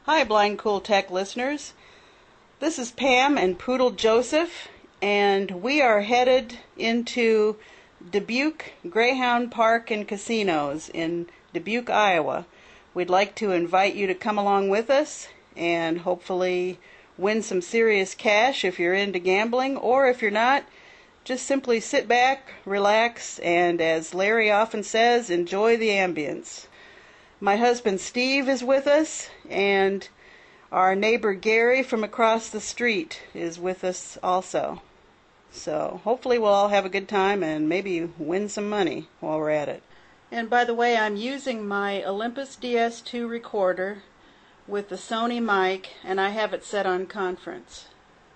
Hi, Blind Cool Tech listeners. This is Pam and Poodle Joseph, and we are headed into Dubuque Greyhound Park and Casinos in Dubuque, Iowa. We'd like to invite you to come along with us and hopefully win some serious cash if you're into gambling, or if you're not, just simply sit back, relax, and as Larry often says, enjoy the ambience. My husband Steve is with us, and our neighbor Gary from across the street is with us also. So hopefully we'll all have a good time and maybe win some money while we're at it. And by the way, I'm using my Olympus DS2 recorder with the Sony mic, and I have it set on conference.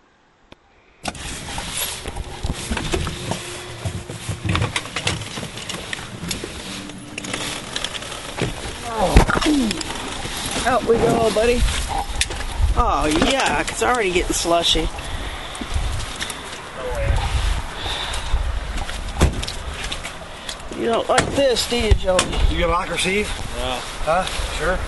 Out we go, buddy. Oh, yuck. It's already getting slushy. You don't like this, do you, Joey? You get lock receive? Yeah. Huh? Sure.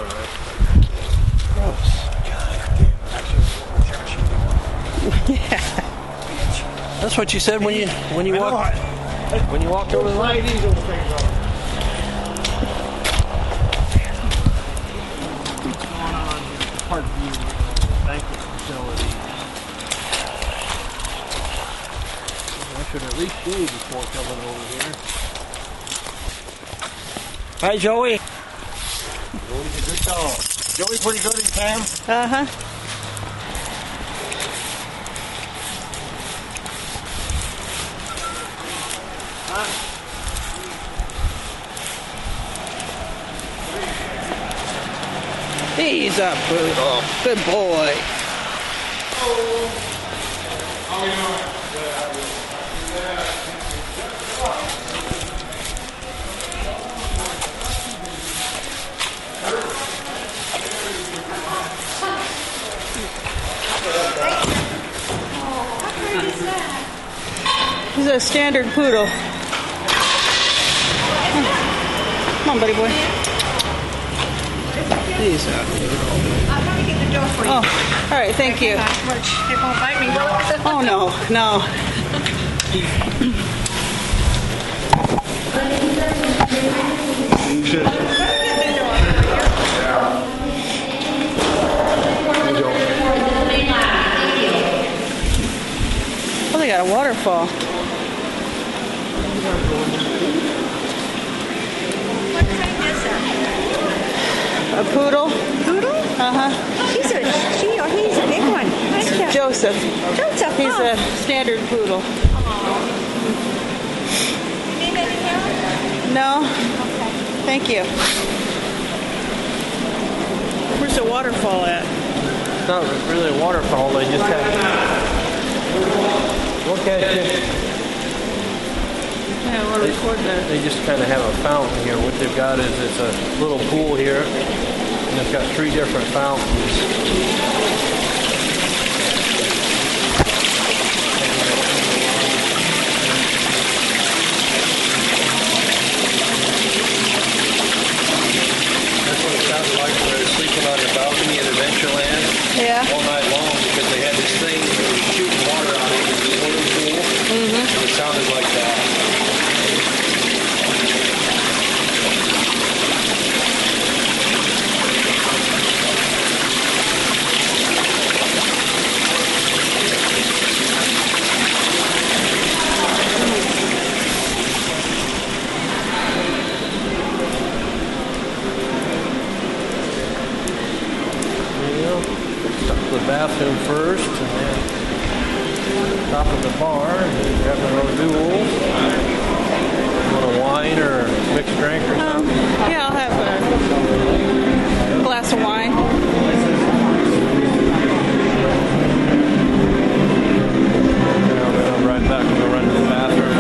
All right. Gross. Yeah. That's what you said when you walked over the line. Parkview banquet facility. I should at least shave before coming over here. Hi, Joey. Joey's a good dog. Joey pretty good in Pam? Uh-huh. He's a poodle. Good boy. He's a standard poodle. Come on, buddy boy. He's a poodle. I'm going to get the door for you. Oh, all right, thank you. It won't bite me, will it? Oh, no. Oh, they got a waterfall. What kind is that? A poodle? Poodle? Uh-huh. She or he's a big one. Nice job. Joseph. Joseph, He's huh? a standard poodle. You need any help? No? Okay. Thank you. Where's the waterfall at? It's not really a waterfall. They just have. Look at it. Yeah, we'll record that. They just kind of have a fountain here. What they've got is it's a little pool here, and it's got 3 different fountains. Like when they were sleeping on the balcony at Adventureland all night long, because they had this thing that was shooting water out of the swimming pool. And it sounded like that. The bathroom first, and then top of the bar, and then grab another duel. You want a wine or a mixed drink or something? Yeah, I'll have a glass of wine. And I'll go right back and go run to the bathroom.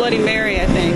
Bloody Mary, I think.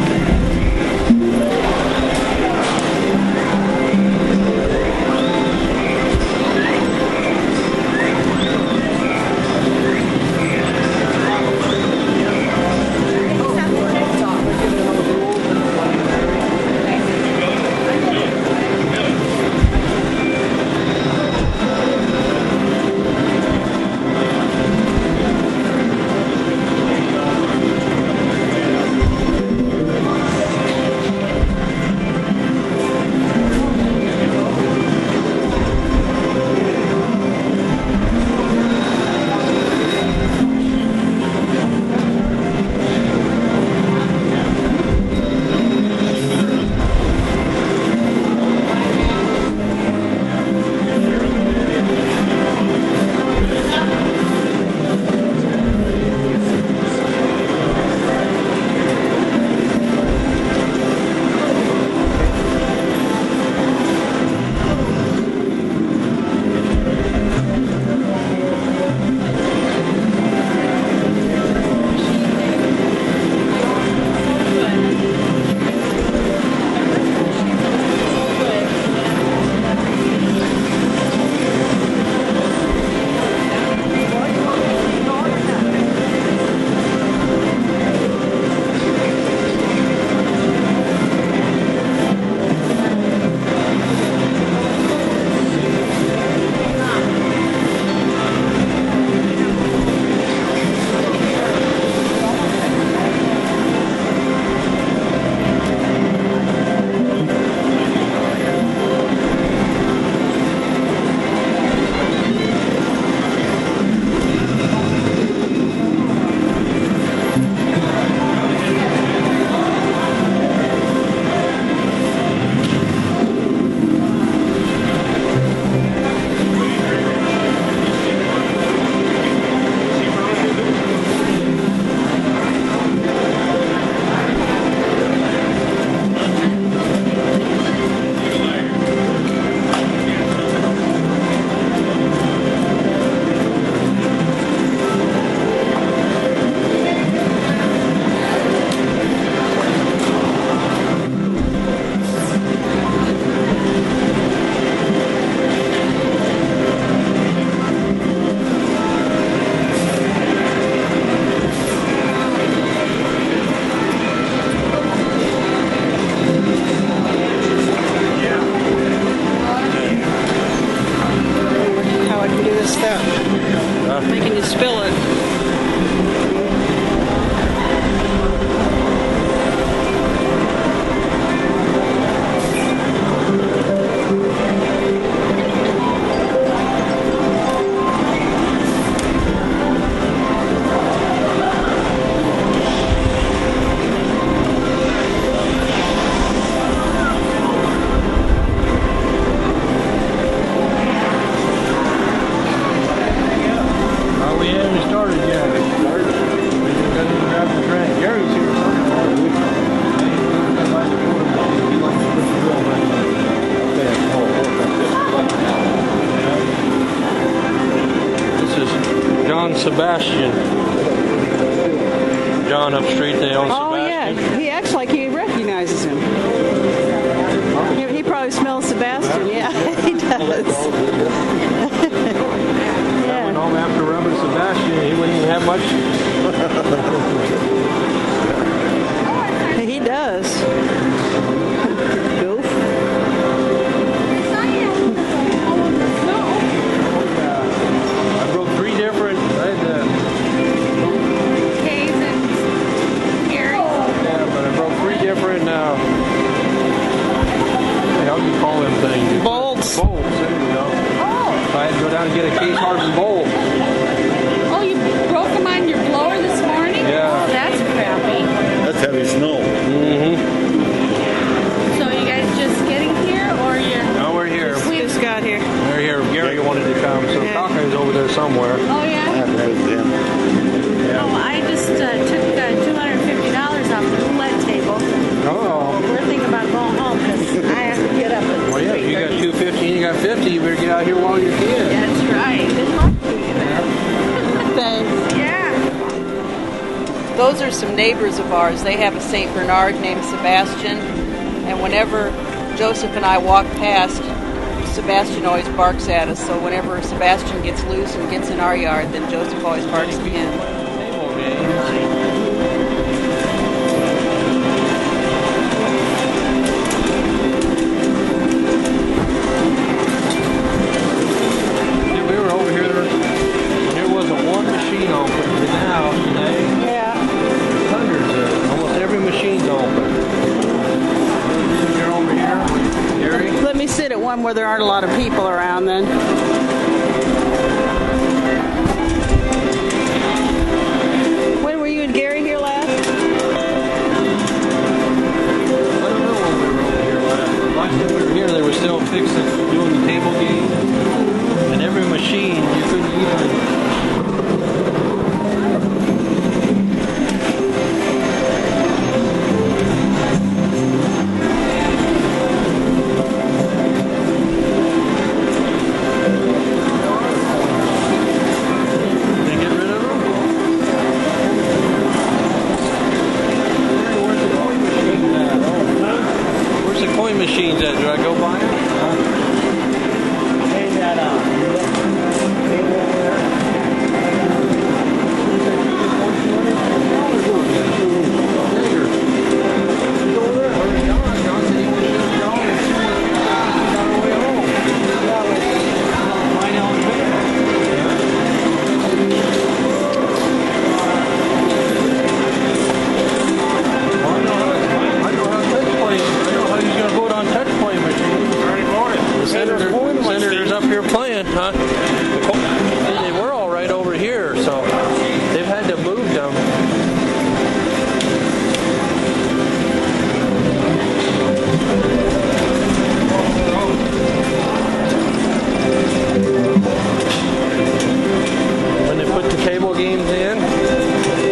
Making you spill it. Sebastian. John up street, they own Sebastian. Oh, yeah. He acts like he recognizes him. He probably smells Sebastian. Yeah, he does. I went home after rubbing Sebastian. He wouldn't even have much. He does. Goof. I broke 3 different. How do you call them things? Bolts. Bolts, there you go. Oh. So I had to go down and get a case hardened bolt. Oh, you broke them on your blower this morning? Yeah. Oh, that's crappy. That's heavy snow. Mm-hmm. So you guys just getting here, or you're... No, we're here. We just got here. We're here. Gary wanted to come, so Cochrane's over there somewhere. Oh, I yeah? haven't heard of them. Oh, I just took $250 off the roulette table. Oh. We're thinking about going home because I have to get up at Well, yeah, you got 250 and you got 50. You better get out here while you can. That's right. some neighbors of ours. They have a St. Bernard named Sebastian, and whenever Joseph and I walk past, Sebastian always barks at us. So whenever Sebastian gets loose and gets in our yard, then Joseph always barks at him. We were over here, and there wasn't one machine open. But now, today, Yeah. hundreds of, almost every machine's open. You're over here, Gary. Let me sit at one where there aren't a lot of people around then. When were you and Gary here last? I don't know when we were over here last. Last time we were here, they were still fixing, doing the table game. And every machine, you couldn't even... They get rid of them? Where's the coin machines at? Do I go buy them? Senators up here playing, huh? They were all right over here, so they've had to move them. When they put the table games in.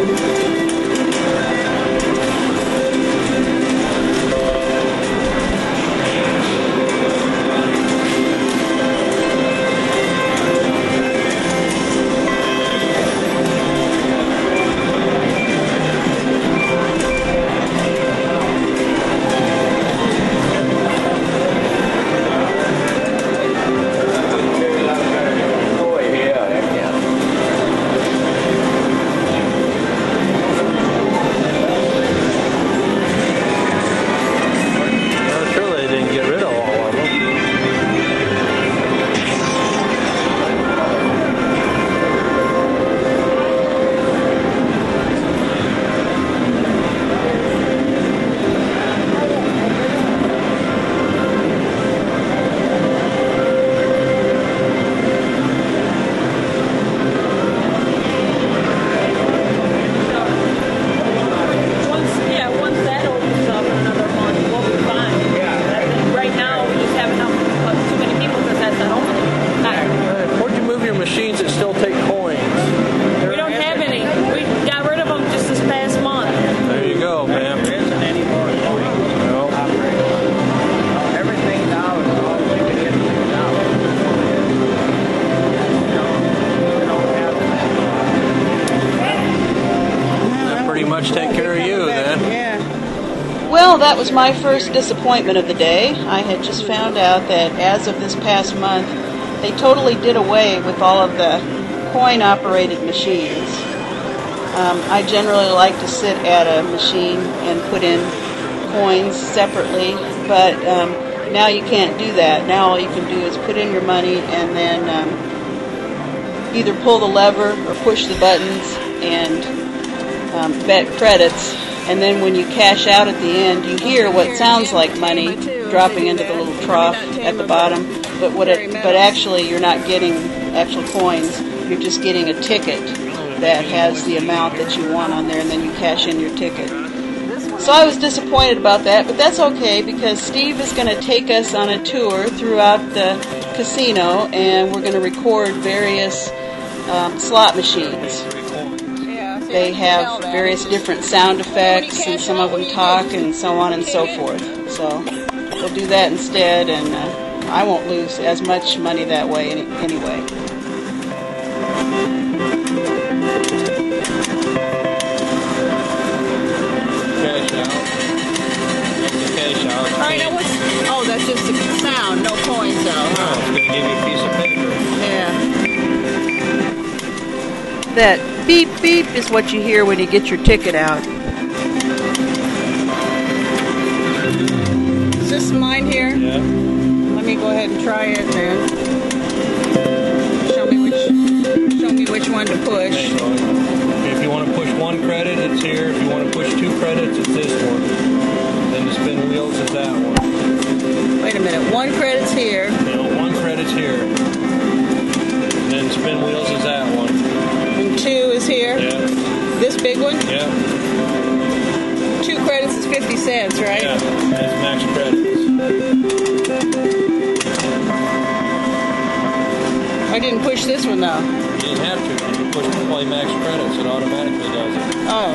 Take care of you then. Yeah. Well, that was my first disappointment of the day. I had just found out that as of this past month, they totally did away with all of the coin-operated machines. I generally like to sit at a machine and put in coins separately, but now you can't do that. Now all you can do is put in your money and then either pull the lever or push the buttons and bet credits, and then when you cash out at the end, you hear what sounds like money dropping into the little trough at the bottom, but actually you're not getting actual coins. You're just getting a ticket that has the amount that you want on there, and then you cash in your ticket. So I was disappointed about that, but that's okay because Steve is going to take us on a tour throughout the casino, and we're going to record various slot machines. They have various different sound effects, and some of them talk, and so on and so forth. So we'll do that instead, and I won't lose as much money that way anyway. right, now what's... Oh, that's just the sound, no coins though. No, it's going to give you a piece of paper. Yeah. That beep beep is what you hear when you get your ticket out. Is this mine here? Yeah. Let me go ahead and try it then. Show me which one to push. If you want to push 1 credit, it's here. If you want to push 2 credits, it's this one. Then the spin wheels is that one. Wait a minute. 1 credit's here. No, 1 credit's here. And then spin wheels is that one. And 2 is here. Yeah. This big one? Yeah. 2 credits is 50 cents, right? Yeah. That's max credits. I didn't push this one though. You didn't have to. When you push play max credits, it automatically does it. Oh.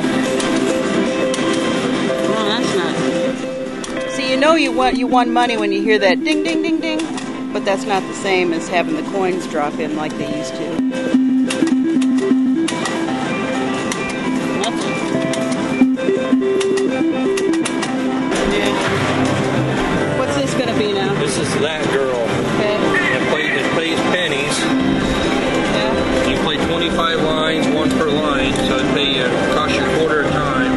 Well, that's not. See, you know you won money when you hear that ding, ding, ding, ding. But that's not the same as having the coins drop in like they used to. Nothing. Yeah. What's this going to be now? This is that girl. Okay. It plays pennies. Yeah. You play 25 lines, 1 per line, so it costs you a quarter of time.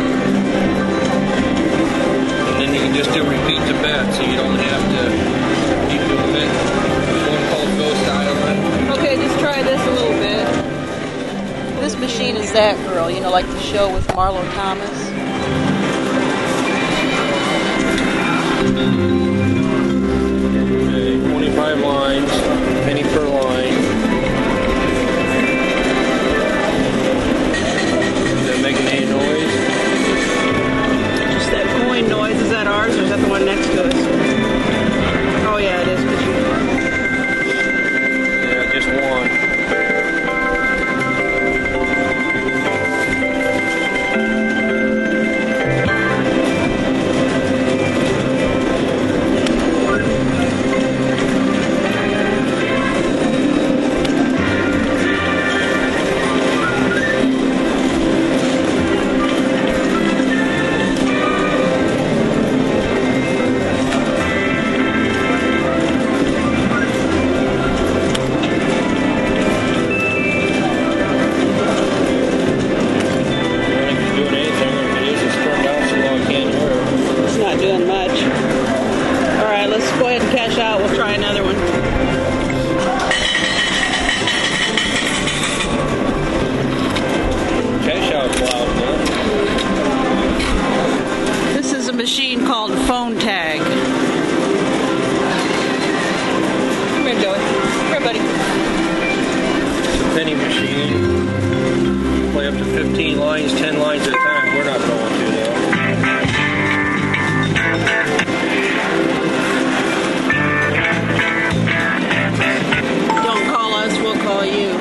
And then you can just do repeat the bet, so you don't have to keep doing it. One called Ghost Island. Okay, just try this a little bit. This machine is that girl, you know, like the show with Marlo Thomas. Okay, 25 lines, penny per line. Is that making any noise? Just that coin noise. Is that ours or is that the one next to us? Oh yeah, it is. Yeah, just 1. It's not doing much. All right, let's go ahead and cash out. We'll try another one. Cash out's loud, huh? This is a machine called Phone Tag. Come here, Joey. Come here, buddy. It's a penny machine. Play up to 15 lines, 10 lines at a time. We're not going to, though. Don't call us, we'll call you.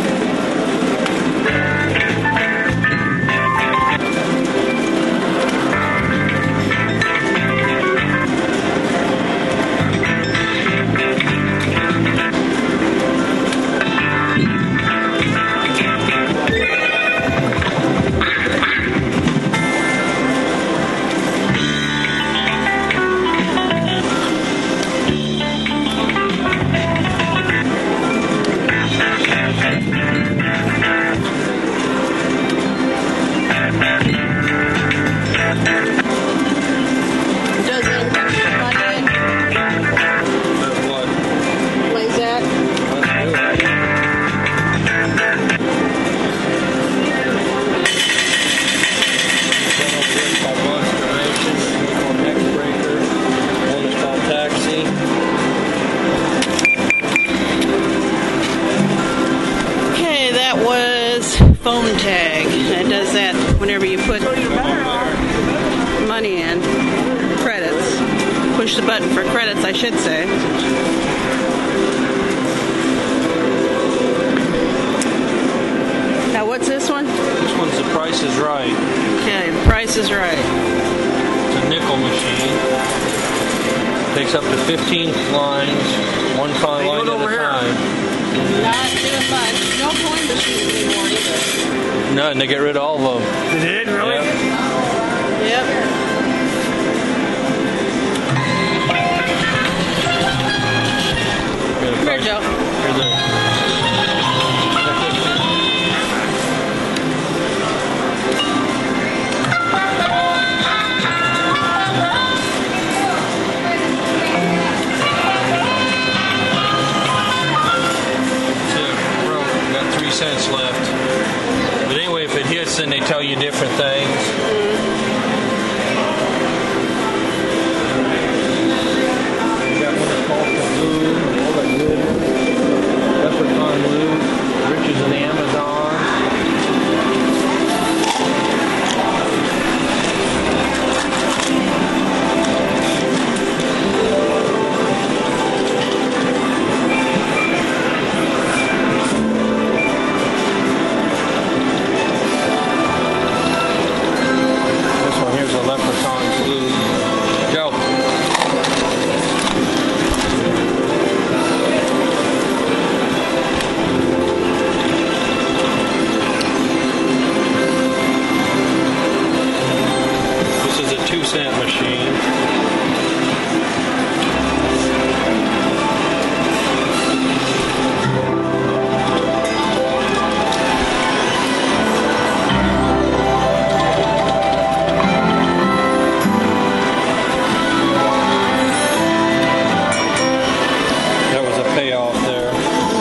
Phone tag. It does that whenever you put money in. Credits. Push the button for credits, I should say. Now what's this one? This one's The Price is Right. Okay, The Price is Right. It's a nickel machine. Takes up to 15 lines, one line at a time. Not doing much. No coin machines anymore either. No, and they get rid of all of them. They did, really? Yep. Yep. 2-cent machine. That was a payoff there.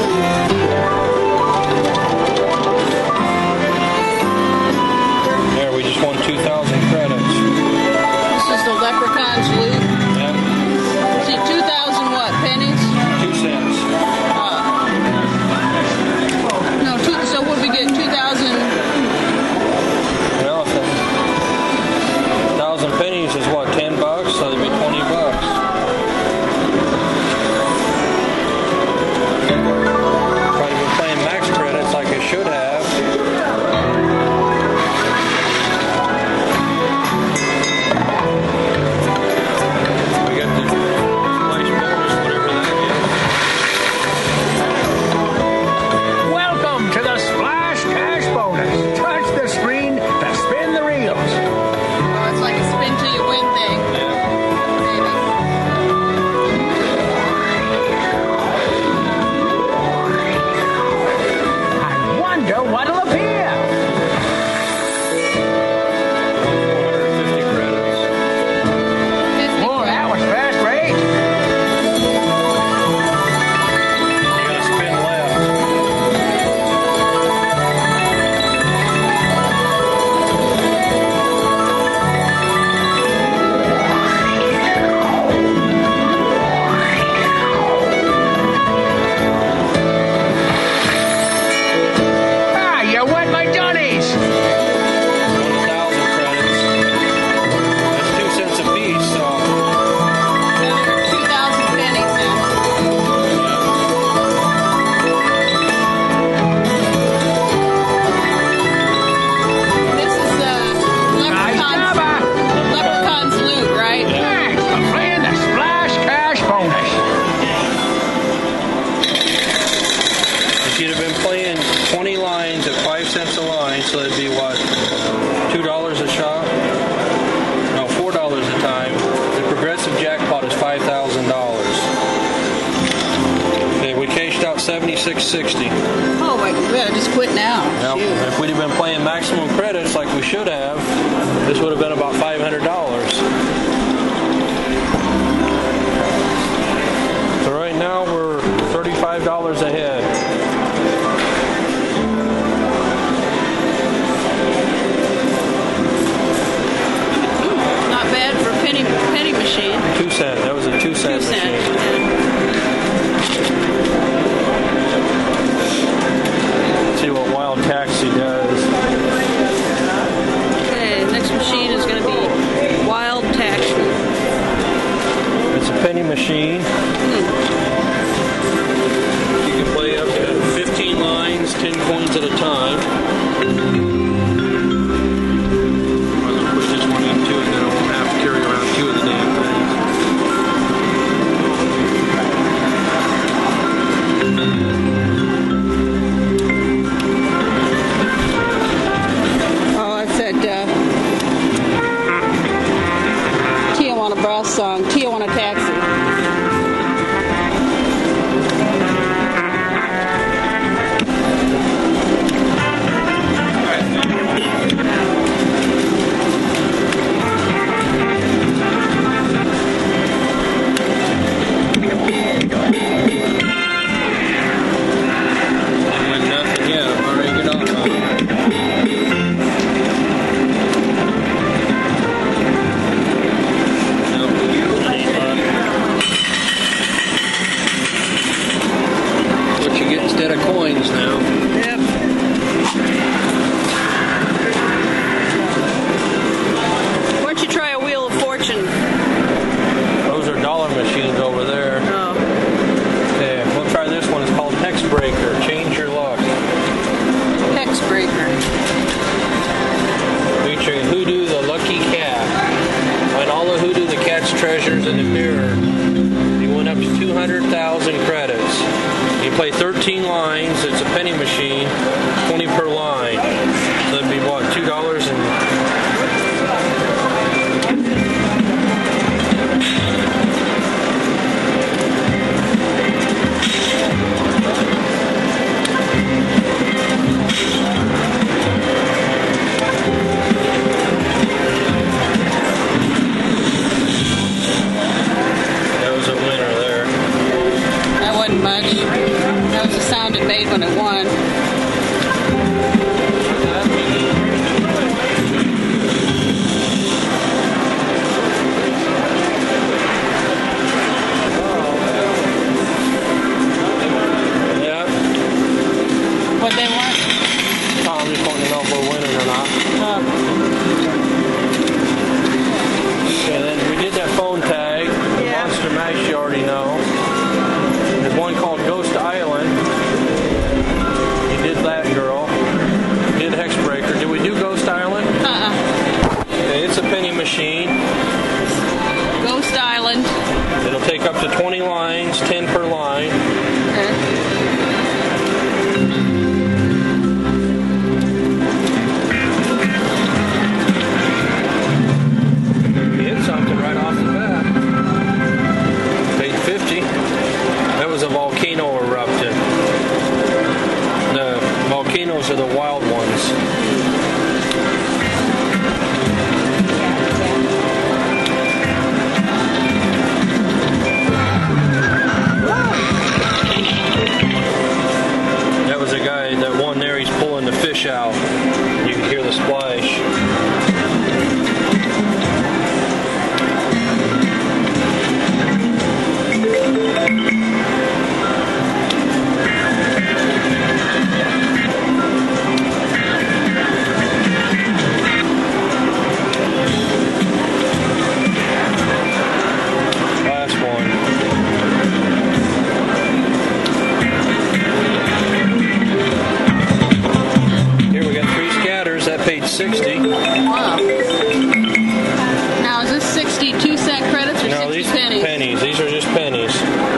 There, we just won 2,000 credits. This is the Leprechaun's loot. Yep, See, 2,000 what? Pennies? 2 cents. No, so what we get? 2,000. Well, 1,000 pennies is what, $10? So it'd be $20. Probably been playing max credits like I should have. We got the flash bonus, whatever that Welcome to the Splash Cash Bonus. Touch the screen to spin the reels. Oh, it's like a spin till you win thing. is. Yeah. Maybe. I wonder what'll appear. 450 credits. 50 Oh, that was fast rate. You gotta spin left. Ah, you wet my johnnies. 1,000 credits. That's 2 cents a piece, so 2,000 pennies now. This is Nice job, Leprechaun's loot, right? Thanks for playing the Splash Cash Bonus. if you'd have been playing 20 lines at 5 cents a line, so that'd be what, $2 a shot? No, $4 a time. The progressive jackpot is $5,000. Okay, we cashed out $76.60. Oh, wait, we better just quit now. Now, Shoot. if we'd have been playing maximum credits like we should have, this would have been about $500. So right now we're $35 ahead. Not bad for a penny machine. 2 cent. That was a 2 cent 2 machine. cents. See what Wild Taxi does. Okay, next machine is going to be Wild Taxi. It's a penny machine. You can play up to 15 lines, 10 coins at a time. I'll put this one in too, and then I won't have to carry around 2 of the damn things. Oh, it's that Tijuana Brass song, Tijuana Taxi. Didn't win nothing yet. I've already got off on it. What you get instead of coins now. Yep. Why don't you try a Wheel of Fortune? Those are dollar machines over there. Oh, Okay, we'll try this one. It's called Hex Breaker. Change your luck. Hex Breaker. Featuring Hoodoo the Lucky Cat. Find all the Hoodoo the Cat's treasures in the mirror. You win up to 200,000 credits. You play 13 lines. It's a penny machine. 20 per line. So that'd be what, $2 and Ghost Island. It'll take up to 20 lines, 10 per line. Okay. Hit something right off the bat. Page 50. That was a volcano erupted. The volcanoes are the wild ones. That was a guy, that one there, he's pulling the fish out. You can hear the splash. Page 60. Wow. Now, is this 62-cent credits or No, 60 these pennies? pennies. These are just pennies.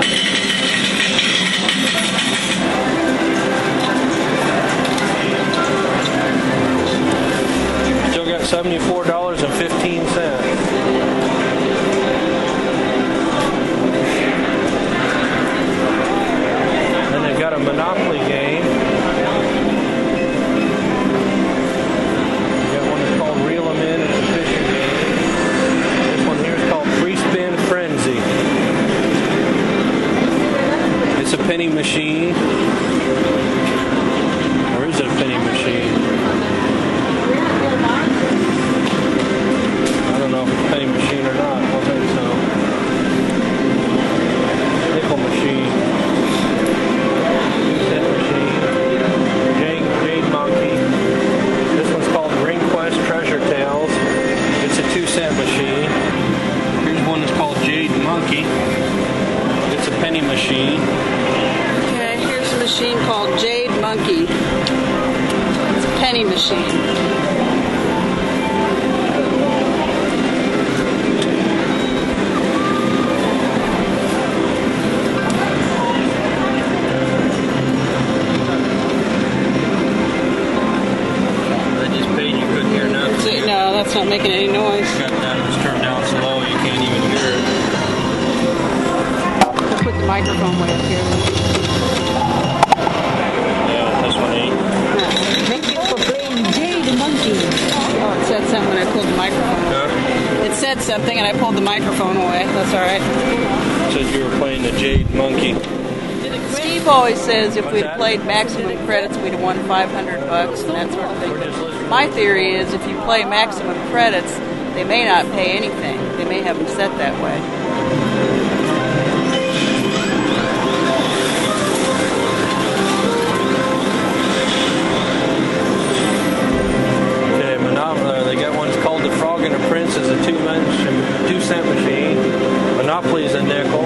Still got $74.15. Then they've got a Monopoly game. It's a penny machine. Or is it a penny machine? I don't know if it's a penny machine or not. I think so. Nickel machine. 2-cent machine. Jade Monkey. This one's called Ring Quest Treasure Tales. It's a 2-cent machine. Here's one that's called Jade Monkey. It's a penny machine. Okay, here's a machine called Jade Monkey. It's a penny machine. That just paid you couldn't hear nothing. No, that's not making any noise. Got that, it was turned down so low you can't even hear it. Let's put the microphone way up here. Yeah, this one ain't. Thank you for playing Jade Monkey. Oh, it said something when I pulled the microphone away. Huh? It said something and I pulled the microphone away. That's all right. Said you were playing the Jade Monkey. Steve always says if What's we'd that? played maximum credits, we'd have won $500 and that sort of We're just thing. listening. My theory is if you play maximum credits, they may not pay anything. They may have them set that way. Okay, Monopoly. They got one's called the Frog and the Prince. It's a 2-cent machine. Monopoly's a nickel.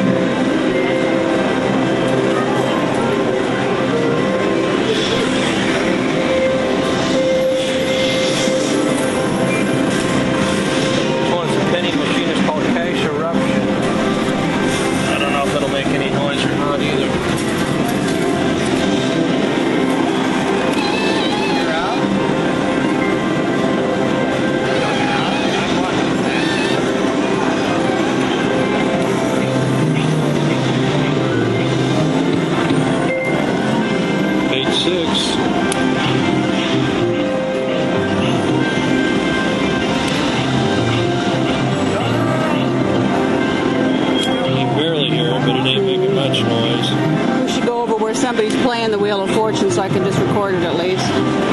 This one's a penny machine. It's called Cash Eruption. I don't know if it'll make any noise or not either. Page 6. You can barely hear it, but it ain't making much noise. We should go over where somebody's playing the Wheel of Fortune so I can just record it at least.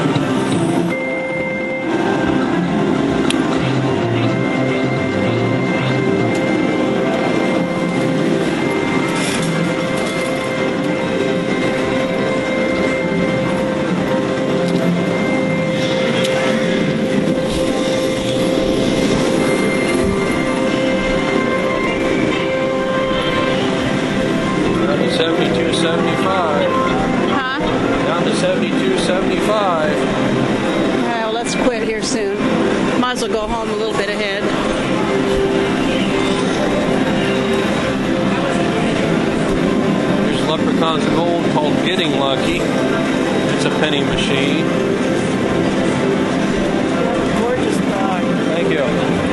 Down to 72.75. Huh? Down to 72.75. lucky. It's a penny machine. Gorgeous dog. Thank you.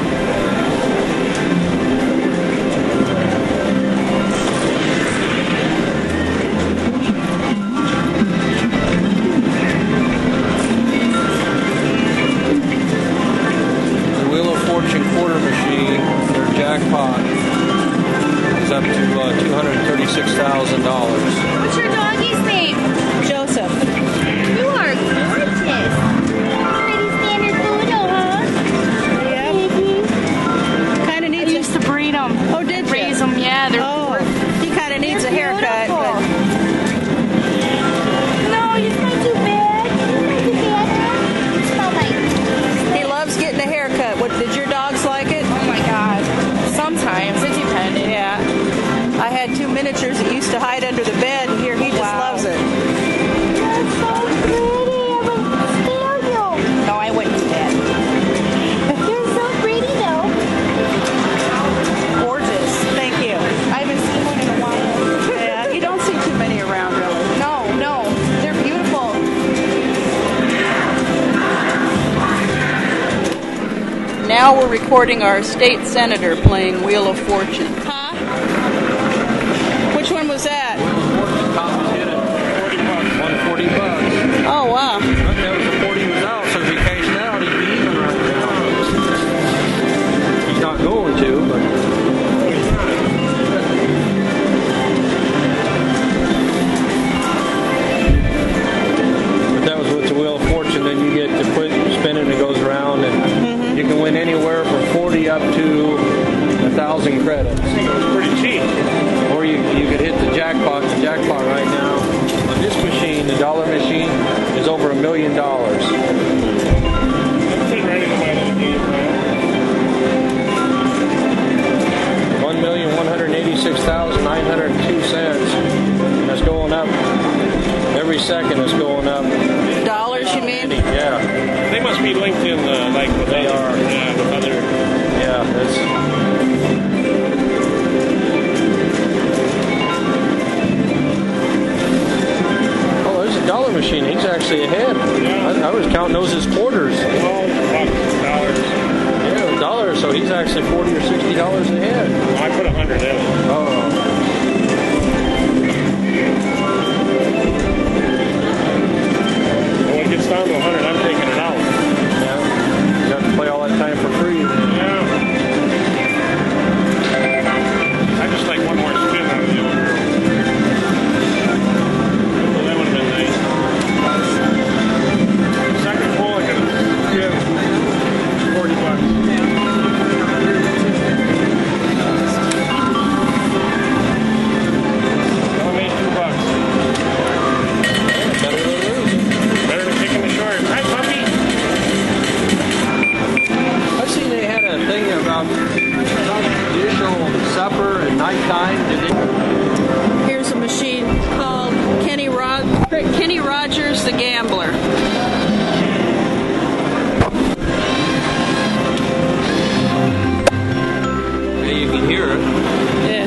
The Wheel of Fortune quarter machine, their jackpot, is up to $236,000. What's your doggy's name? Joseph. You are gorgeous. Pretty standard poodle, huh? Yep. Kind of I needs used to breed them. Oh, did you? Raise them, yeah. Oh, he kind of needs a haircut. beautiful. But No, he's not too bad. He's not too bad. You smell nice. he loves getting a haircut. What did your dogs like it? Oh my God. Sometimes it depended. Yeah. I had 2 miniatures that used to hide under the bed, and here he just Wow. loves it. That's so pretty. I would steal you. No, I wouldn't do that. You're so pretty, though. Gorgeous. Thank you. I haven't seen one in a while. Yeah, you don't see too many around, really. No, they're beautiful. Now we're recording our state senator playing Wheel of Fortune. Huh? Which one was that? Fortune top was hit at $40. Oh, wow. That was the 40 was out, so if he cashed out, he'd be even right now. He's not going to, but. But that was with the Wheel of Fortune. Then you get to quit spinning, it goes around, and you can win anywhere from 40 up to 1,000 credits. Pretty cheap. Or you could hit the jackpot. The jackpot right now on this machine, the dollar machine, is over $1 million. I'm getting ready to buy that game, man. 1,186,902 cents. And it's going up every second. It's going up. Dollars, you mean? Yeah, They must be linked in, like, with They other, are. yeah, with other. yeah. That's. Oh, there's a dollar machine. He's actually ahead. Yeah. I was counting those as quarters. $12, dollars. Yeah, a dollar. So he's actually $40 or $60 ahead. I put 100 in it. Oh. When it gets down to 100, I'm taking it out. Yeah. You have to play all that time for free. Yeah. I just like one more spin out of the old girl. Well, that would have been nice. Second pull, I could have $40. I made $2. Better than losing. Better than kicking the short. Hi, puppy. I seen they had a thing about judicial supper at nighttime. Did they? Here's a machine called Kenny Rogers the Gambler. Yeah, you can hear it. Yeah.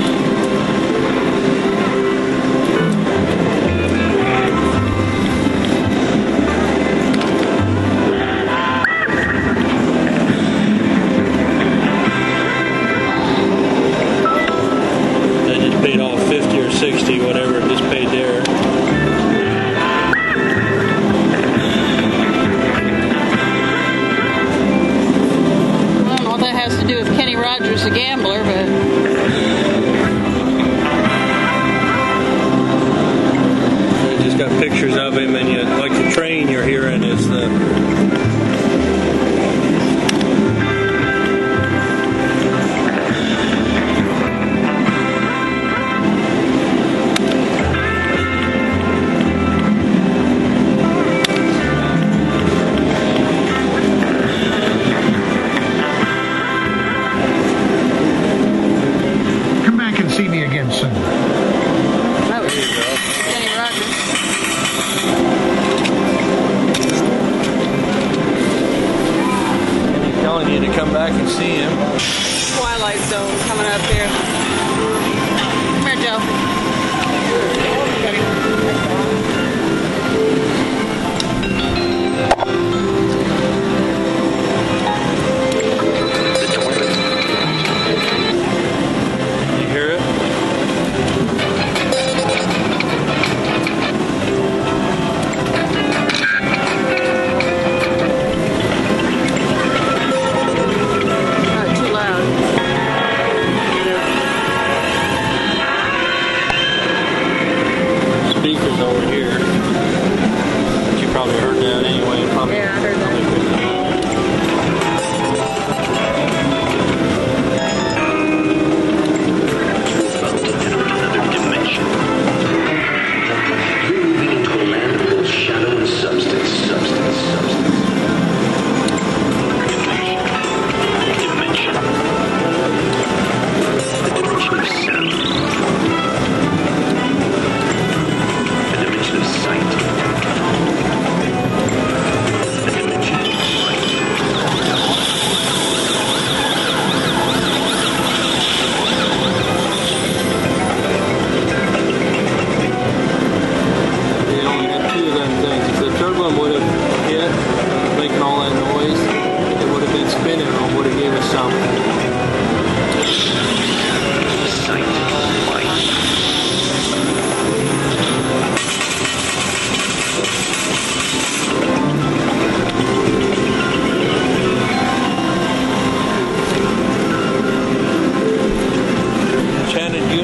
They just paid off 50 or 60, whatever it just paid there. I don't know what that has to do with Kenny Rogers the Gambler, but They just got pictures of him, and you like the train you're hearing is the. Come back and see me again soon. that was Kenny Rogers. Telling you to come back and see him. Twilight Zone coming up here. Come here, Joe.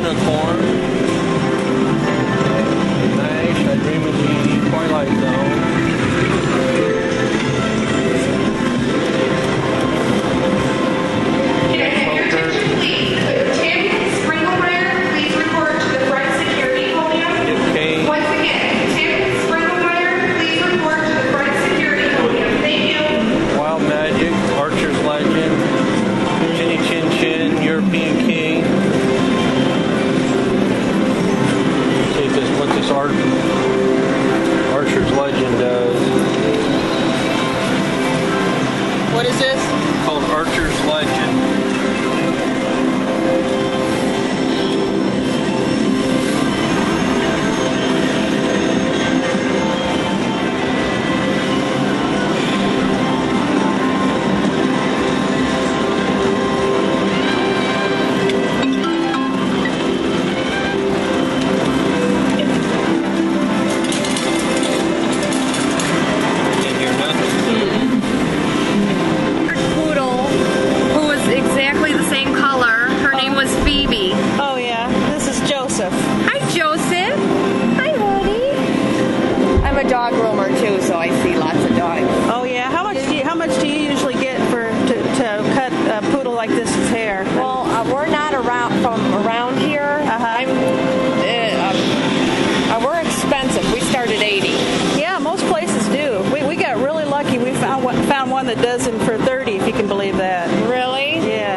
Unicorn. Nash, I Dream of Jeannie, Twilight Zone. Archer's Legend does. What is this? Called Archer's Legend. Dog groomer too, so I see lots of dogs. Oh yeah, how much do you usually get to cut a poodle like this's hair? Well, we're not around here. We're expensive. We start at $80. Yeah, most places do. We got really lucky. We found one that does them for $30, if you can believe that. Really? Yeah.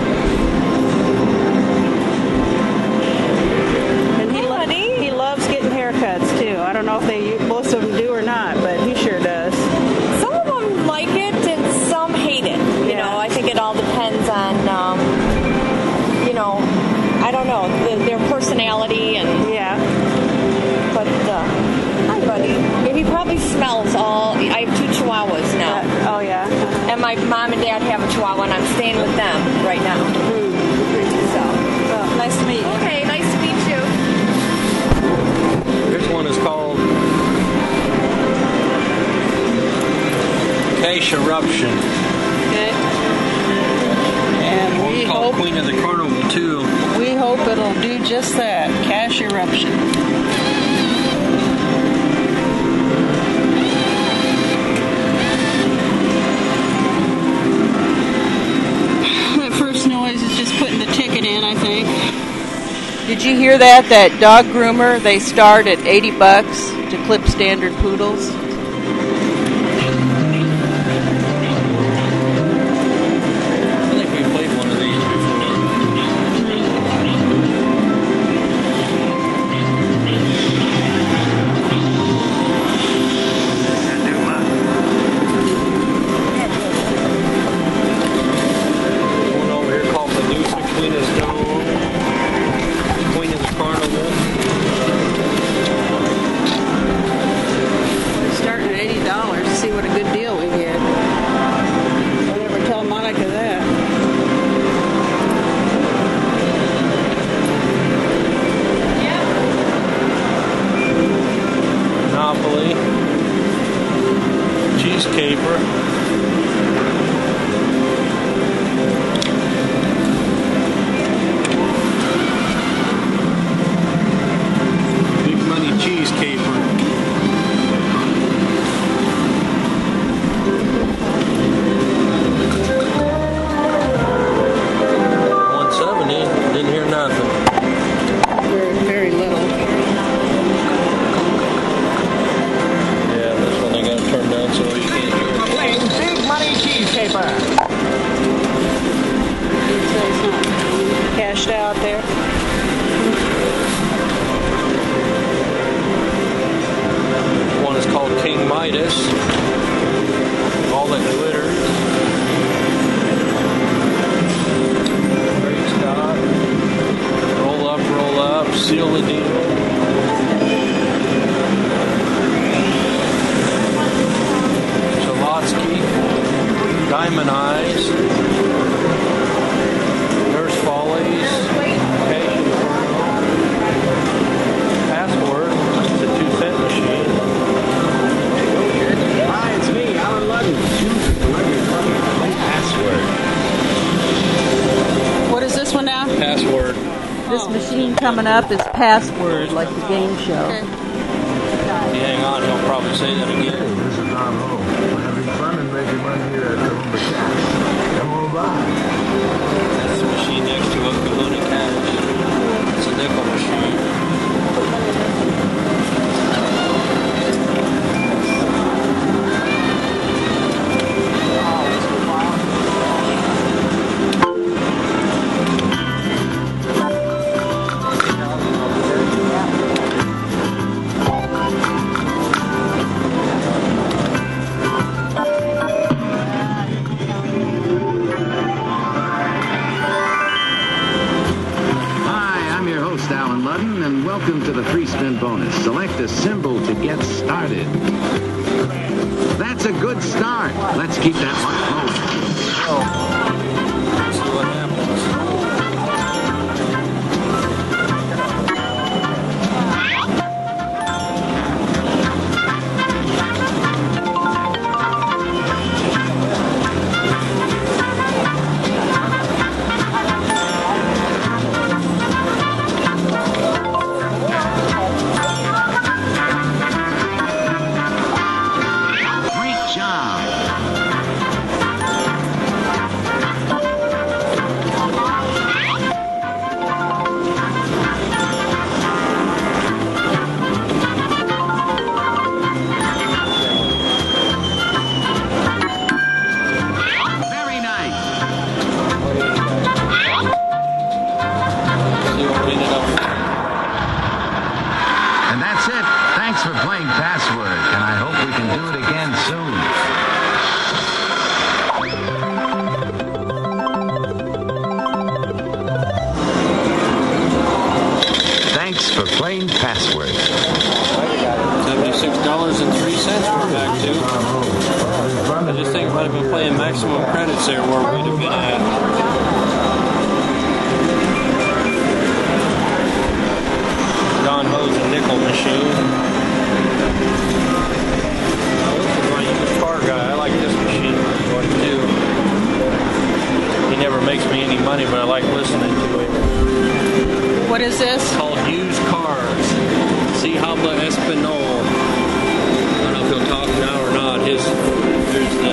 And he loves getting haircuts too. I don't know if most of them do or not, but he sure does. Some of them like it and some hate it. You know, I think it all depends on, I don't know, their personality and. Yeah. But, hi, buddy. Yeah, he probably smells all. I have 2 Chihuahuas now. Oh yeah. And my mom and dad have a Chihuahua, and I'm staying with them right now. So. Well, nice to meet you. Okay, nice to meet you. This one is called Cash Eruption. Okay. And we Called hope Queen of the Carnival too. we hope it'll do just that. Cash Eruption. That first noise is just putting the ticket in, I think. Did you hear that? That dog groomer, they start at $80 to clip standard poodles. I think we played one of these before. One over here called Medusa, Queen of Stone, Queen of the Carnival. We're starting at $80 to see what a good deal we get. Don't ever tell Monica that. Monopoly, Cheese Caper. Big Money Cheese Caper. $170. Didn't hear nothing. Very little. Yeah, this one they got to turn down so you can't hear it. Playing Big Money Cheese Caper. So it's not cashed out there. One is called King Midas. All that glitters. Great Scott. Roll up, seal the deal. Chalotsky. Diamond Eyes. Nurse Follies. Patient Inferno. Password. It's a 2-cent machine. Hi, it's me, Alan Ludden. Password. What is this one now? Password. This machine coming up is Password, like the game show. If you hang on, he'll probably say that again. Hey, this is Don Ho. We're having fun and making money here at Kahuna Cash. Come on by. That's the machine next to a Kahuna Cash. It's a nickel machine. Alan Ludden, and welcome to the free spin bonus. Select a symbol to get started. That's a good start. Let's keep that luck flowing. Let's see what happens. And that's it. Thanks for playing Password, and I hope we can do it again soon. Thanks for playing Password. $76.03 we're back to. I just think if I'd have been playing maximum credits there, where we'd have been at. Don Ho's a nickel machine. This is my used car guy. I like this machine. What to do. He never makes me any money, but I like listening to him. What is this? It's called Used Cars. Si habla Espanol. I don't know if he'll talk now or not. Here's the...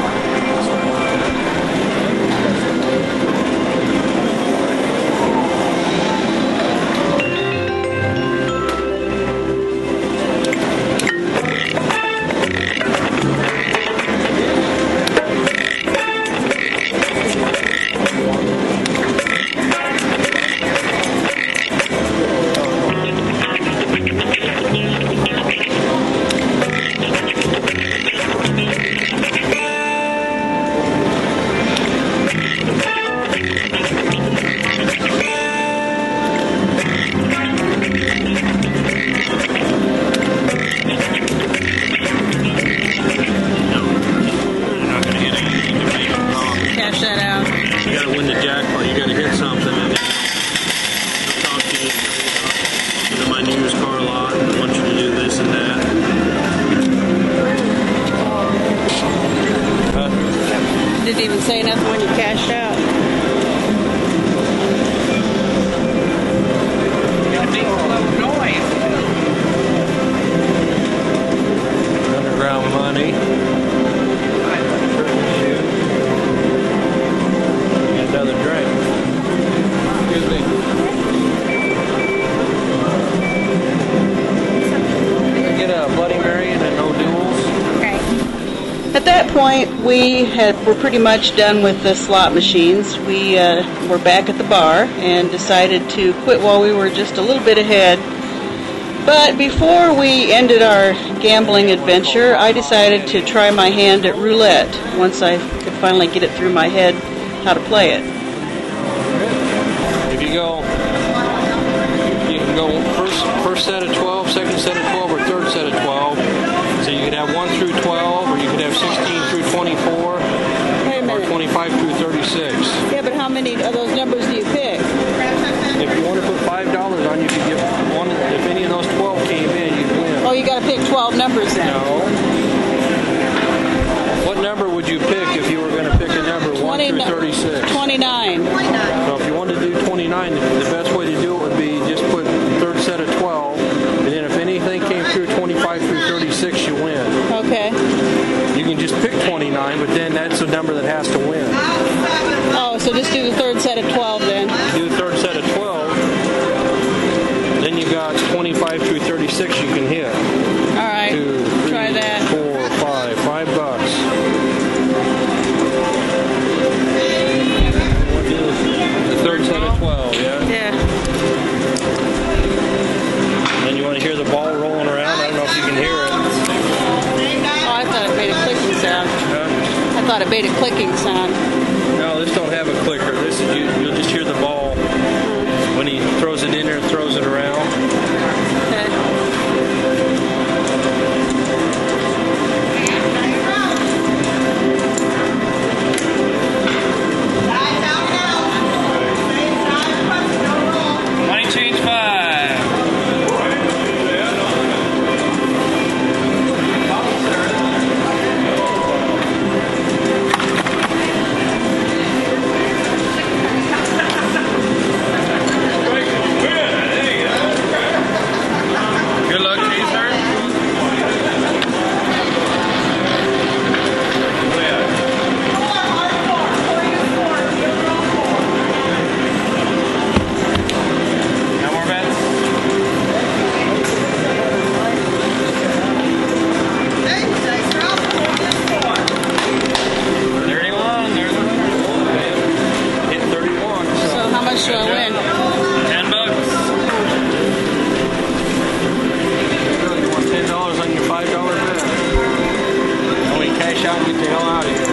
Didn't even say nothing when you cashed out. Underground money. Get another drink. Excuse me. Get a Bloody Mary and a no duels. Okay. At that point, were pretty much done with the slot machines. We were back at the bar and decided to quit while we were just a little bit ahead. But before we ended our gambling adventure, I decided to try my hand at roulette once I could finally get it through my head how to play it. If you can go first set of 12, second set of 12, or third set of 12. So you could have 1 through 12, or you could have 16 through 24, or 25 through 36. Yeah, but how many of those numbers do you pick? If you want to put $5 on, you could get one. If any of those 12 came in, you'd win. Oh, you got to pick 12 numbers then. No. What number would you pick if you were going to pick a number 1 through 36? 29. So if you wanted to do 29, the best way to do 25 through 36 you can hit. All right. 2, 3, Try that. 4, 5. $5. The third set of 12, yeah? Yeah. And you want to hear the ball rolling around? I don't know if you can hear it. Oh, I thought it made a clicking sound. I thought it made a clicking sound. No, this don't have a clicker. This is you'll just hear the ball when he throws it in there and throws it around. Okay. Money change 5. Good luck, Chaser. No more bets? Hit 31. So how much do I win? $10. You want $10 on your $5 bet? And we cash out and get the hell out of here.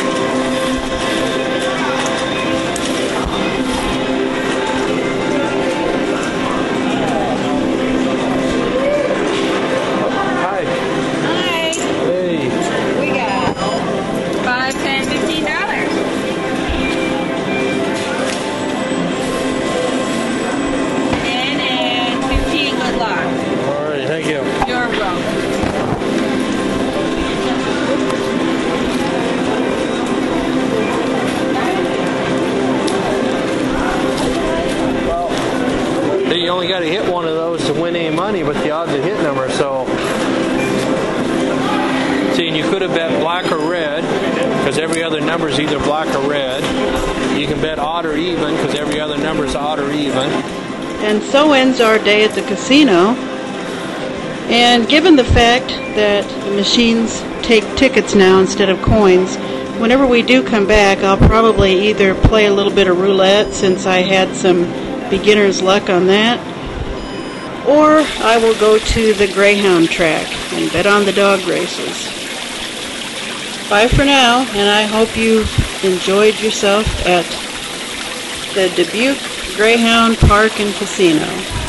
Hi. Hi. Hey. We got $5, $10, $15. 10 and 15. Good luck. All right, thank you. You're welcome. You only got to hit one of those to win any money, but the odds of hit number. So, see, and you could have bet black or red, because every other number is either black or red. You can bet odd or even, because every other number is odd or even. And so ends our day at the casino. And given the fact that the machines take tickets now instead of coins, whenever we do come back, I'll probably either play a little bit of roulette since I had some beginner's luck on that, or I will go to the Greyhound track and bet on the dog races. Bye for now, and I hope you enjoyed yourself at the Dubuque Greyhound Park and Casino.